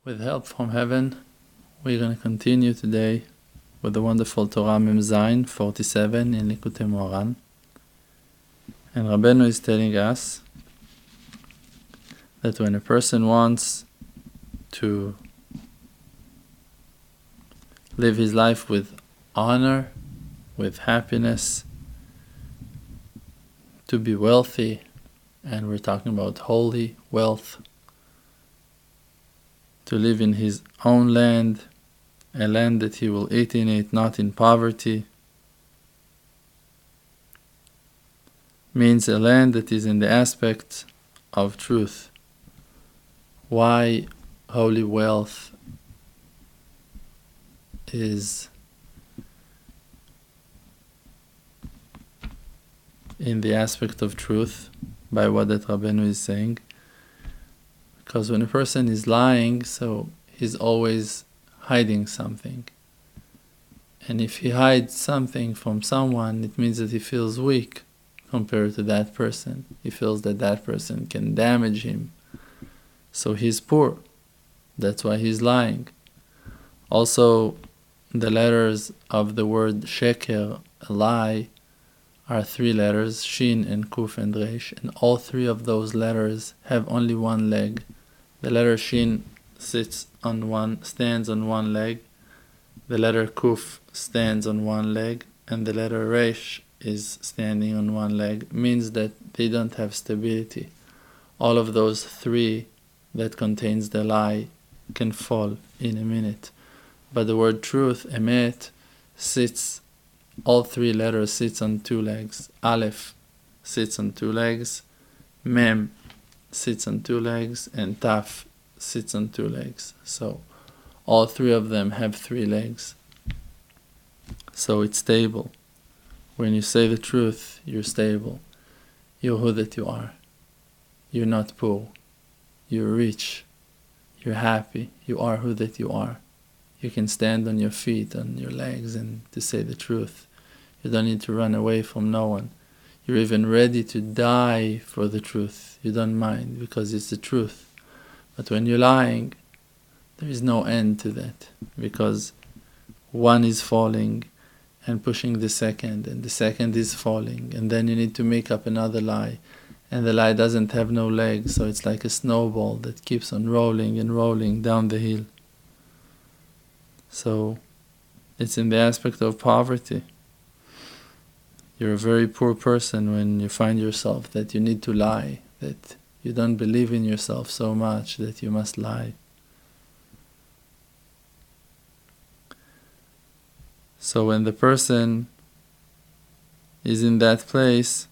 With help from heaven, we're going to continue today with the wonderful Torah Mem Zayin 47 in Likutei Moharan. And Rabbeinu is telling us that when a person wants to live his life with honor, with happiness, to be wealthy, and we're talking about holy wealth, to live in his own land, a land that he will eat in it, not in poverty, means a land that is in the aspect of truth. Why holy wealth is in the aspect of truth, by what that Rabbeinu is saying. Because when a person is lying, so he's always hiding something. And if he hides something from someone, it means that he feels weak compared to that person. He feels that that person can damage him. So he's poor. That's why he's lying. Also, the letters of the word sheker, a lie, are 3 letters, shin and kuf and resh, and all 3 of those letters have only one leg. The letter shin stands on one leg, the letter kuf stands on one leg, and the letter resh is standing on one leg. Means that they don't have stability. All of those 3 that contains the lie can fall in a minute. But the word truth, emet, all 3 letters sits on 2 legs. Aleph sits on 2 legs, Mem sits on 2 legs, and Taf sits on 2 legs. So all 3 of them have 3 legs. So it's stable. When you say the truth, you're stable. You're who that you are. You're not poor. You're rich. You're happy. You are who that you are. You can stand on your feet, on your legs, and to say the truth. You don't need to run away from no one. You're even ready to die for the truth. You don't mind because it's the truth. But when you're lying, there is no end to that, because one is falling and pushing the second, and the second is falling, and then you need to make up another lie, and the lie doesn't have no legs, so it's like a snowball that keeps on rolling and rolling down the hill. So it's in the aspect of poverty. You're a very poor person when you find yourself that you need to lie, that you don't believe in yourself so much that you must lie. So when the person is in that place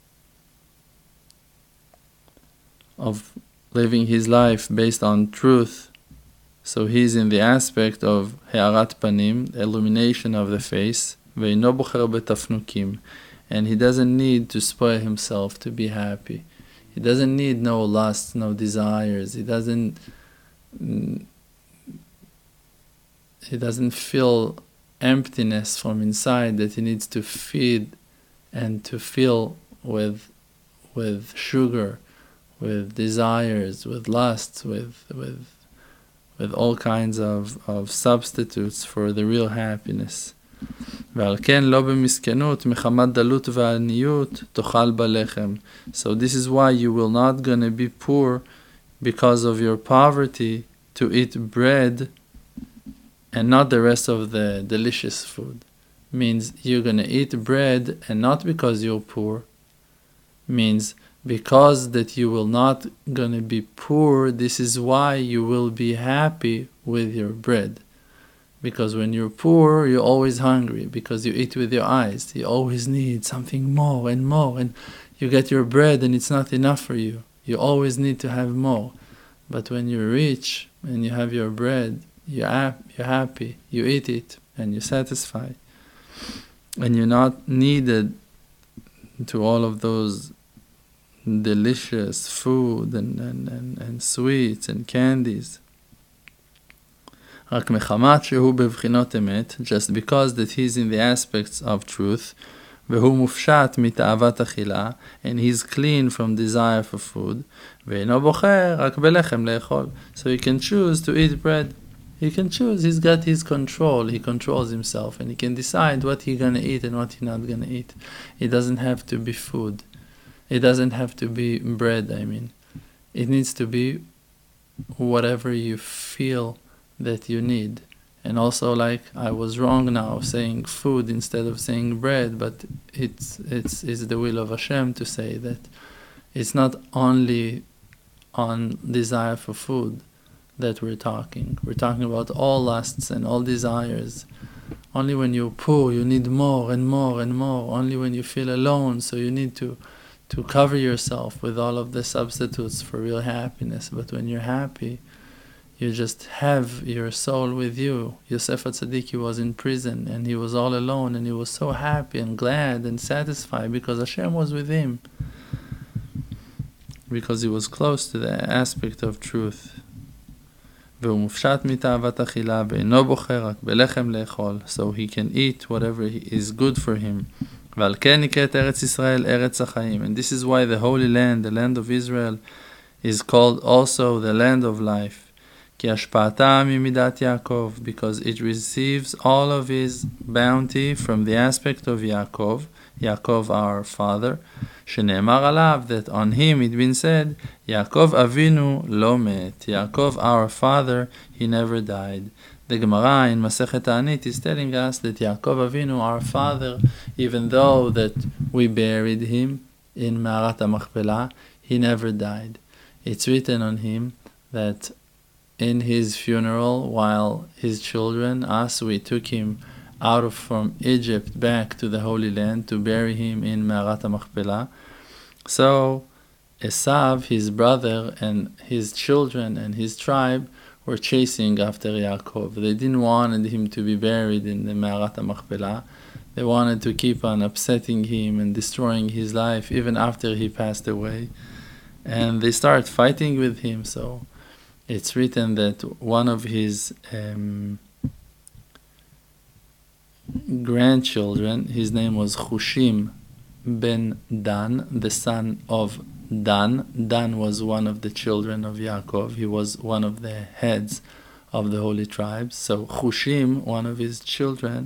of living his life based on truth, so he's in the aspect of Ha'arat Panim, the illumination of the face, Ve'ino bocher betafnukim, and he doesn't need to spoil himself to be happy. He doesn't need no lusts, no desires. He doesn't feel emptiness from inside that he needs to feed and to fill with sugar, with desires, with lusts, with all kinds of substitutes for the real happiness. So this is why you will not gonna be poor because of your poverty to eat bread and not the rest of the delicious food. Means you're gonna eat bread and not because you're poor. Means because that you will not gonna be poor, this is why you will be happy with your bread. Because when you're poor, you're always hungry, because you eat with your eyes. You always need something more, and you get your bread and it's not enough for you. You always need to have more. But when you're rich and you have your bread, you're happy, you eat it and you're satisfied. And you're not needed to all of those delicious food and sweets and candies. Just because that he's in the aspects of truth, והוא מופשט מתאוות אכילה, and he's clean from desire for food, ואינו בוחר רק בלחם לאכול. So he can choose to eat bread. He can choose, he's got his control, he controls himself, and he can decide what he's gonna eat and what he's not gonna eat. It doesn't have to be food. It doesn't have to be bread, I mean. It needs to be whatever you feel that you need. And also, like, I was wrong now saying food instead of saying bread, but it's the will of Hashem to say that it's not only on desire for food that we're talking. We're talking about all lusts and all desires. Only when you're poor, you need more and more and more. Only when you feel alone, so you need to cover yourself with all of the substitutes for real happiness. But when you're happy, you just have your soul with you. Yosef HaTzadik, he was in prison and he was all alone, and he was so happy and glad and satisfied because Hashem was with him, because he was close to the aspect of truth. והוא מופשט מתאוות אכילה ואינו בוחר רק בלחם לאכול, so he can eat whatever is good for him. ועל כן נקראת ארץ ישראל ארץ החיים. And this is why the Holy Land, the land of Israel, is called also the land of life. כי השפעתה ממידת יעקב, because it receives all of his bounty from the aspect of Yaakov, Yaakov our father, שנאמר עליו, that on him it been said, Yaakov Avinu lo met, Yaakov our father, he never died. The Gemara in Masechet Ta'anit is telling us that Yaakov Avinu, our father, even though that we buried him in Me'arat HaMachpelah, he never died. It's written on him that in his funeral, while his children, us, we took him out from Egypt back to the Holy Land to bury him in Me'arat HaMachpelah. So Esav, his brother, and his children and his tribe were chasing after Yaakov. They didn't want him to be buried in the Me'arat HaMachpelah. They wanted to keep on upsetting him and destroying his life even after he passed away. And they started fighting with him. So it's written that one of his grandchildren, his name was Chushim ben Dan, the son of Dan. Dan was one of the children of Yaakov. He was one of the heads of the holy tribes. So Chushim, one of his children,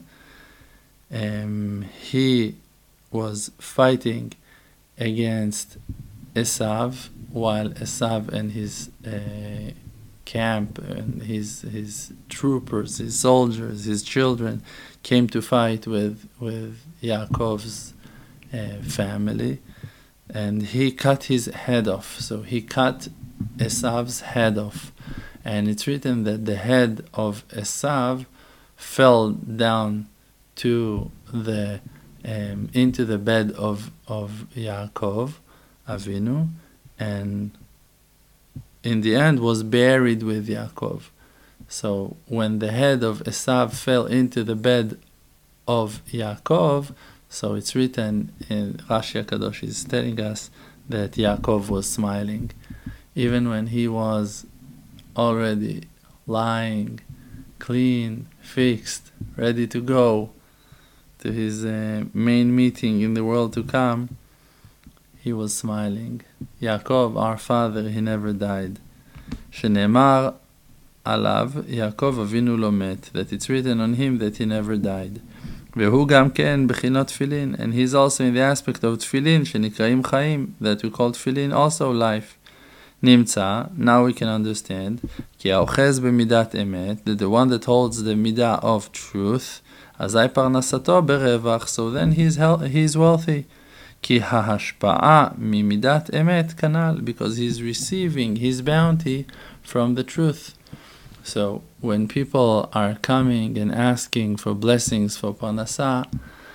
he was fighting against Esav, while Esav and his camp and his troopers, his soldiers, his children came to fight with Yaakov's family, and he cut his head off. So he cut Esav's head off, and it's written that the head of Esav fell down to the into the bed of Yaakov Avinu, and in the end was buried with Yaakov. So when the head of Esav fell into the bed of Yaakov, so it's written in Rashi HaKadosh is telling us that Yaakov was smiling, even when he was already lying, clean, fixed, ready to go to his main meeting in the world to come. He was smiling. Yaakov, our father, he never died. שנאמר עליו, יעקב אבינו לא מת, that it's written on him that he never died. והוא גם כן בחינות תפילין, and he's also in the aspect of תפילין, שנקראים חיים, that we call תפילין also life. נמצא, now we can understand, כי האוחז במידת אמת, that the one that holds the midah of truth, אזי פרנסתו ברווח, so then he's wealthy. כי ההשפעה ממידת אמת כנ"ל, because he's receiving his bounty from the truth. So when people are coming and asking for blessings for parnasah,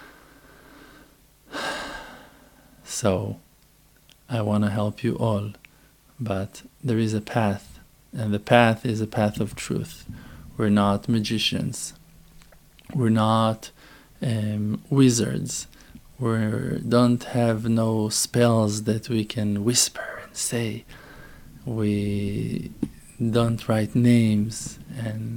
so I want to help you all, but there is a path, and the path is a path of truth. We're not magicians. We're not wizards. We don't have no spells that we can whisper and say. We don't write names,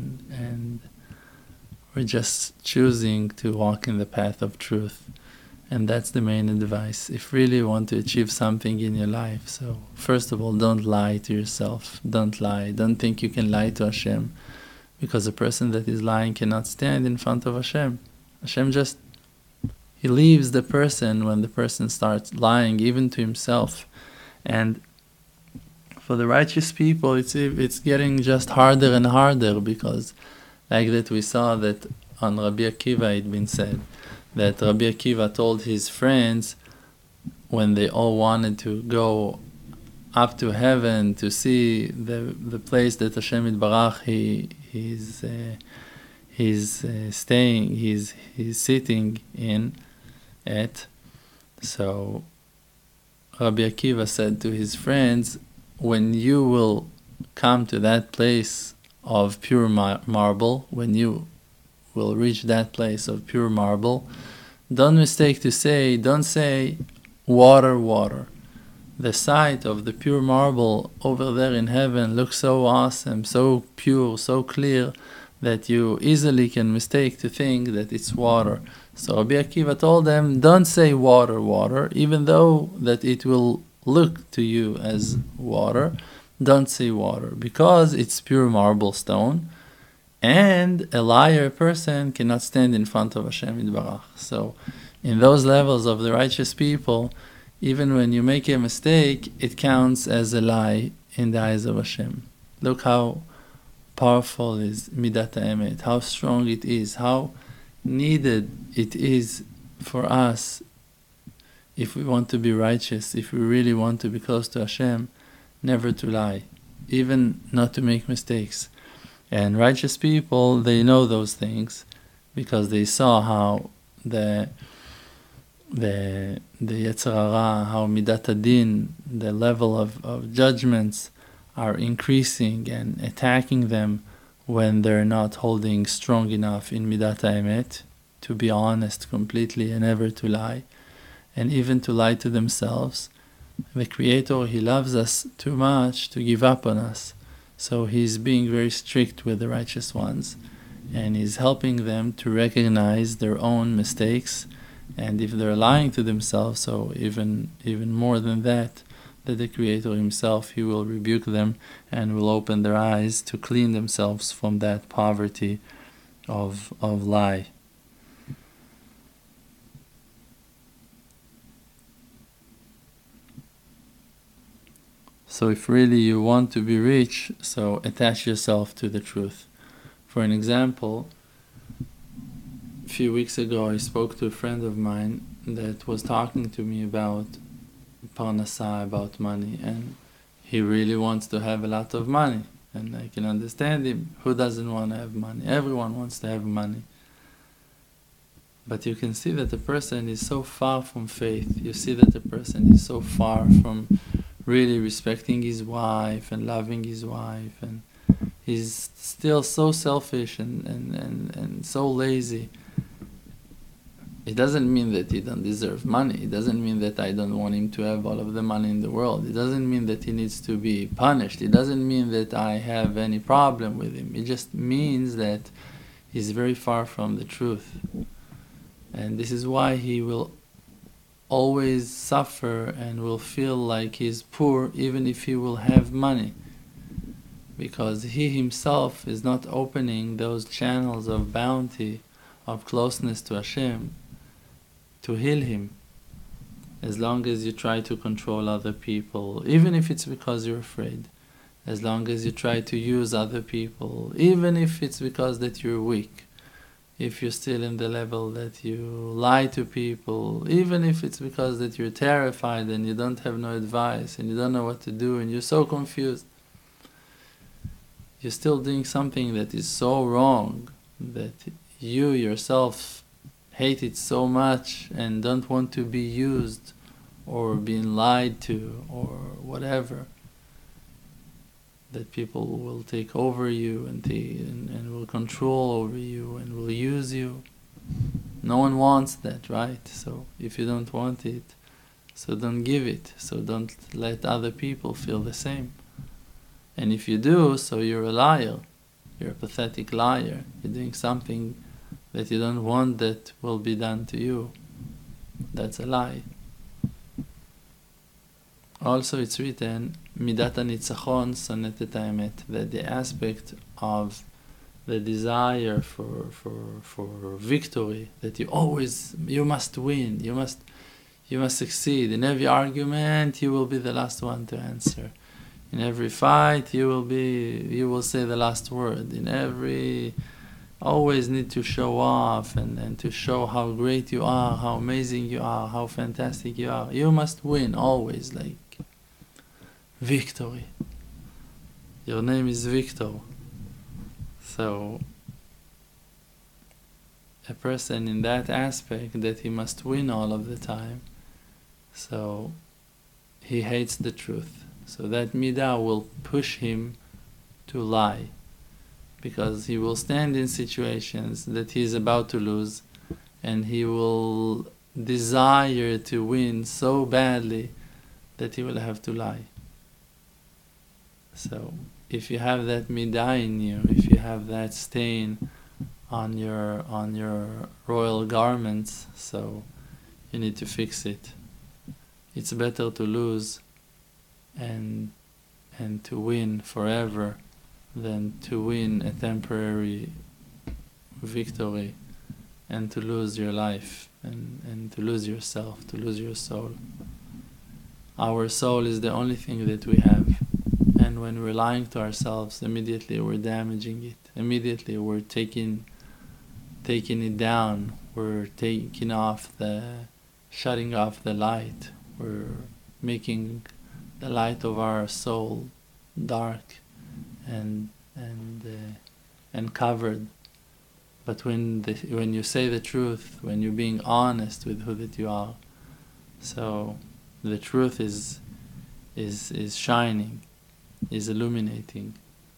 and we're just choosing to walk in the path of truth. And that's the main advice. If really you want to achieve something in your life, so first of all, don't lie to yourself. Don't lie. Don't think you can lie to Hashem, because a person that is lying cannot stand in front of Hashem. Hashem just, He leaves the person when the person starts lying, even to himself. And for the righteous people, it's getting just harder and harder, because like that we saw that on Rabbi Akiva it been said that Rabbi Akiva told his friends, when they all wanted to go up to heaven to see the place that Hashem Yitbarach he's sitting in at. So Rabbi Akiva said to his friends, when you will come to that place of pure marble, when you will reach that place of pure marble, don't say water, water. The sight of the pure marble over there in heaven looks so awesome, so pure, so clear, that you easily can mistake to think that it's water. So Rabbi Akiva told them, don't say water, water, even though that it will look to you as water. Don't say water, because it's pure marble stone, and a liar person cannot stand in front of Hashem Yitbarach. So in those levels of the righteous people, even when you make a mistake, it counts as a lie in the eyes of Hashem. Look how powerful is Midat HaEmet, how strong it is, how needed it is for us if we want to be righteous, if we really want to be close to Hashem, never to lie, even not to make mistakes. And righteous people, they know those things because they saw how the Yetzer Hara, how Midat Hadin, the level of judgments are increasing and attacking them when they're not holding strong enough in Midat HaEmet to be honest completely and never to lie, and even to lie to themselves. The Creator, He loves us too much to give up on us. So He's being very strict with the righteous ones, and He's helping them to recognize their own mistakes. And if they're lying to themselves, so even more than that, the Creator Himself, He will rebuke them and will open their eyes to clean themselves from that poverty of lie. So if really you want to be rich, so attach yourself to the truth. For an example, a few weeks ago I spoke to a friend of mine that was talking to me about parnasa, about money, and he really wants to have a lot of money, and I can understand him. Who doesn't want to have money? Everyone wants to have money. But you can see that the person is so far from faith. You see that the person is so far from really respecting his wife and loving his wife, and he's still so selfish and so lazy. It doesn't mean that he don't deserve money. It doesn't mean that I don't want him to have all of the money in the world. It doesn't mean that he needs to be punished. It doesn't mean that I have any problem with him. It just means that he's very far from the truth. And this is why he will always suffer and will feel like he's poor even if he will have money, because he himself is not opening those channels of bounty, of closeness to Hashem, to heal him. As long as you try to control other people, even if it's because you're afraid, as long as you try to use other people, even if it's because that you're weak, if you're still in the level that you lie to people, even if it's because that you're terrified and you don't have no advice and you don't know what to do and you're so confused, you're still doing something that is so wrong that you yourself hate it so much and don't want to be used or being lied to or whatever, that people will take over you and will control over you and will use you. No one wants that, right? So if you don't want it, so don't give it. So don't let other people feel the same. And if you do, so you're a liar. You're a pathetic liar. You're doing something that you don't want that will be done to you. That's a lie. Also, it's written, Midat hanitzachon sonet et haemet, that the aspect of the desire for victory, that you must win, you must succeed. In every argument, you will be the last one to answer. In every fight, you will say the last word. Always need to show off and to show how great you are, how amazing you are, how fantastic you are. You must win always, like victory. Your name is Victor. So a person in that aspect that he must win all of the time, so he hates the truth. So that midah will push him to lie, because he will stand in situations that he is about to lose, and he will desire to win so badly that he will have to lie. So if you have that midah in you, if you have that stain on your royal garments, so you need to fix it. It's better to lose and to win forever than to win a temporary victory and to lose your life and to lose yourself, to lose your soul. Our soul is the only thing that we have, and when we're lying to ourselves, immediately we're damaging it. Immediately we're taking it down. We're shutting off the light. We're making the light of our soul dark and covered. But when you say the truth, when you're being honest with who that you are, so the truth is shining, is illuminating.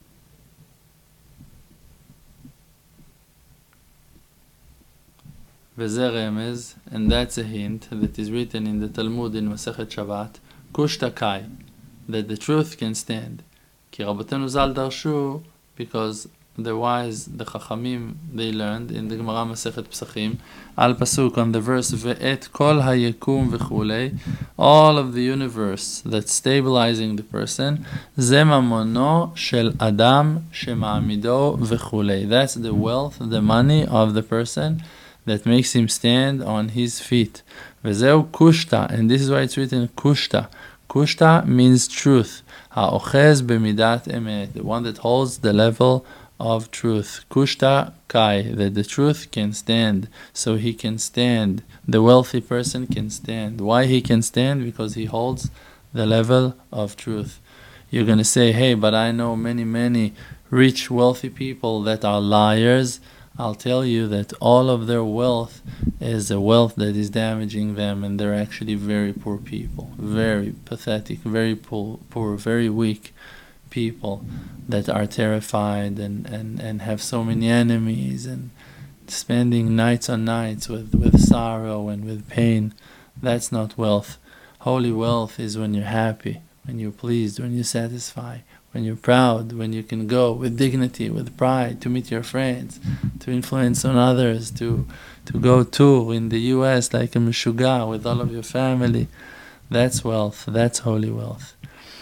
וזה רמז, and that's a hint that is written in the Talmud in Masechet Shabbat, Kushta Kai, that the truth can stand. כי רבותינו ז"ל דרשו, because the wise, the Chachamim, they learned in the Gemara Masechet Pesachim, al pasuk on the verse, ve'et kol hayekum v'chulei, all of the universe that's stabilizing the person, ze mamono shel adam shema'amido v'chulei. That's the wealth, the money of the person that makes him stand on his feet. Vezeu kushta, and this is why it's written kushta. Kushta means truth. Ha'ochez b'midat emet, the one that holds the level of truth. Kushta kai, that the truth can stand. So he can stand. The wealthy person can stand. Why he can stand? Because he holds the level of truth. You're going to say, hey, but I know many rich, wealthy people that are liars. I'll tell you that all of their wealth is a wealth that is damaging them, and they're actually very poor people, very pathetic, very poor, very weak people that are terrified and have so many enemies and spending nights on nights with sorrow and with pain. That's not wealth. Holy wealth is when you're happy, when you're pleased, when you're satisfied, when you're proud, when you can go with dignity, with pride, to meet your friends, to influence on others, to go tour in the US like a meshuga with all of your family. That's wealth. That's holy wealth.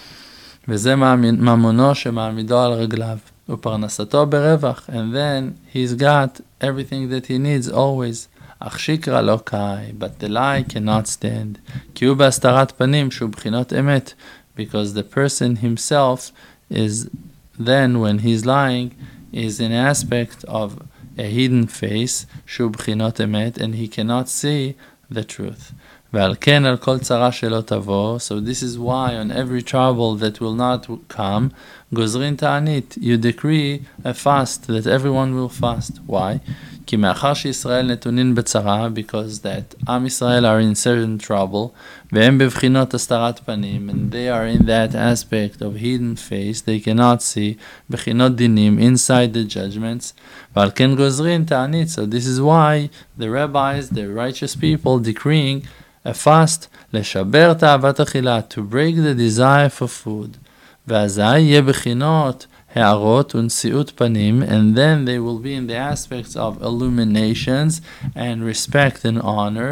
וזה ממונו שמעמידו על רגליו ופרנסתו ברווח, and then he's got everything that he needs always. אך שקרא לא קאי, but the lie cannot stand. כי הוא בהסתרת פנים שהוא בחינות אמת, because the person himself is then, when he's lying, is an aspect of a hidden face, שהוא בחינות אמת, and he cannot see the truth. ועל כן על כל צרה שלא תבוא, so this is why on every trouble that will not come, גוזרין תענית, you decree a fast that everyone will fast. Why? כי מאחר שישראל נתונין בצרה, because that עם ישראל are in certain trouble, והם בבחינות הסתרת פנים, and they are in that aspect of hidden face, they cannot see, בחינות דינים, inside the judgments, ועל כן גוזרין תענית, so this is why the rabbis, the righteous people, decreeing a fast, לשבר תאוות אכילה, to break the desire for food, ואזי יהיה בחינות הערות ונשיאות פנים, and then they will be in the aspects of illuminations and respect and honor,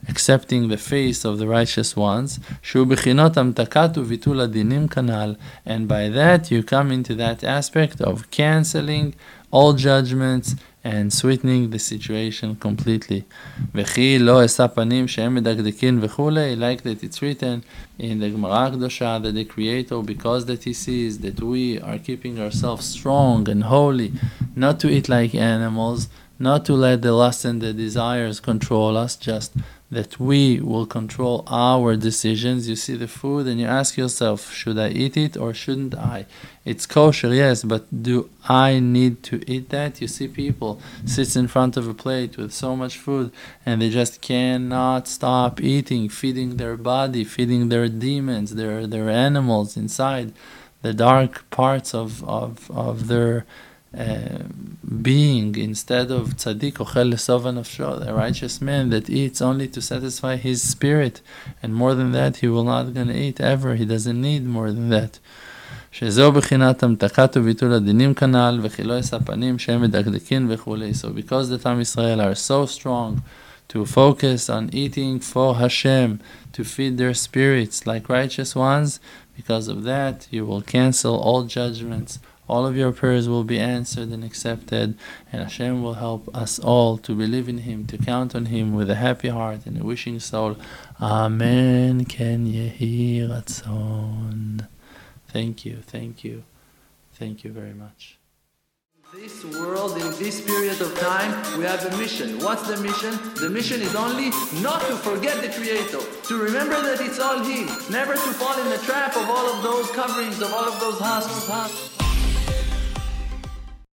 accepting the face of the righteous ones, שהוא בחינות המתקת וביטול הדינים כנ"ל, and by that you come into that aspect of cancelling all judgments and sweetening the situation completely. וכי לא אשא פנים שהם מדקדקים וכולי, like that it's written in the Gemara הקדושה that the Creator, because that He sees that we are keeping ourselves strong and holy, not to eat like animals, not to let the lust and the desires control us, just that we will control our decisions. You see the food and you ask yourself, should I eat it or shouldn't I? It's kosher, yes, but do I need to eat that? You see people sit in front of a plate with so much food and they just cannot stop eating, feeding their body, feeding their demons, their animals inside the dark parts of their being, instead of tzaddik ochel lesova nafsho, the righteous man that eats only to satisfy his spirit, and more than that he will not gonna eat ever. He doesn't need more than that. שזהו בחינת המתקת וביטול הדינים כנ"ל, וכי לא ישא פנים שהם מדקדקים וכולי. So because the Am Yisrael are so strong to focus on eating for Hashem, to feed their spirits like righteous ones, because of that you will cancel all judgments. All of your prayers will be answered and accepted, and Hashem will help us all to believe in Him, to count on Him with a happy heart and a wishing soul. Amen. Ken yehi ratzon. Thank you, thank you, thank you very much. In this world, in this period of time, we have a mission. What's the mission? The mission is only not to forget the Creator, to remember that it's all He, never to fall in the trap of all of those coverings, of all of those husks.